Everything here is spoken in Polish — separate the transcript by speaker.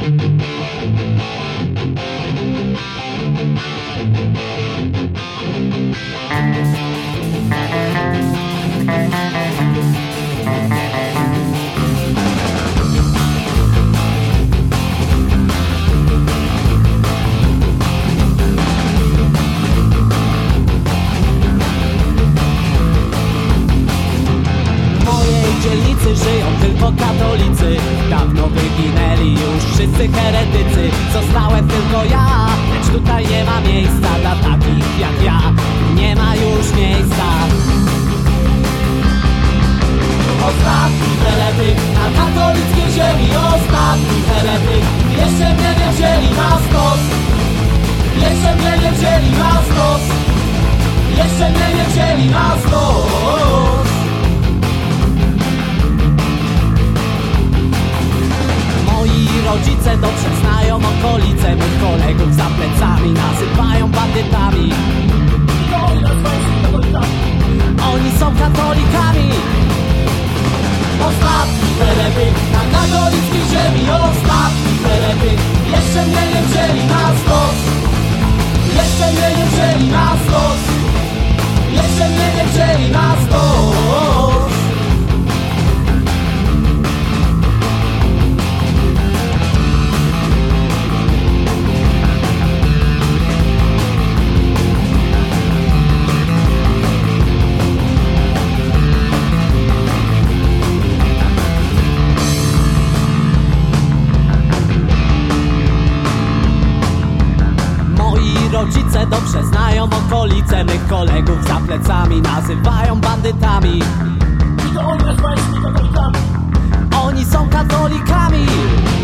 Speaker 1: Żyją tylko katolicy, dawno wyginęli już wszyscy heretycy. Zostałem tylko ja, lecz tutaj nie ma miejsca dla takich jak ja. Nie ma już miejsca. Ostatni heretyk na katolickiej ziemi. Ostatni heretyk. Jeszcze mnie nie wzięli na stos. Jeszcze mnie nie wzięli na stos. Jeszcze mnie nie wzięli na stos. Rodzice dobrze znają okolice mych kolegów, za plecami nazywają bandytami. Oni są katolikami. Ostatni heretyk na katolickiej ziemi. Ostatni heretyk. Jeszcze mnie nie wzięli na stos. Jeszcze mnie nie wzięli na stos. Jeszcze mnie nie wzięli na stos. Rodzice dobrze znają okolice mych kolegów, za plecami nazywają bandytami. Oni są katolikami.